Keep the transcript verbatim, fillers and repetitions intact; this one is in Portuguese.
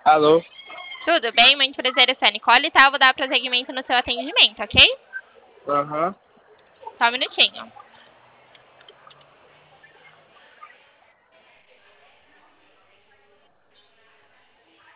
Alô? Tudo bem? Muito prazer, eu sou a Nicole, tá? Eu vou dar prosseguimento no seu atendimento, ok? Aham. Só um minutinho.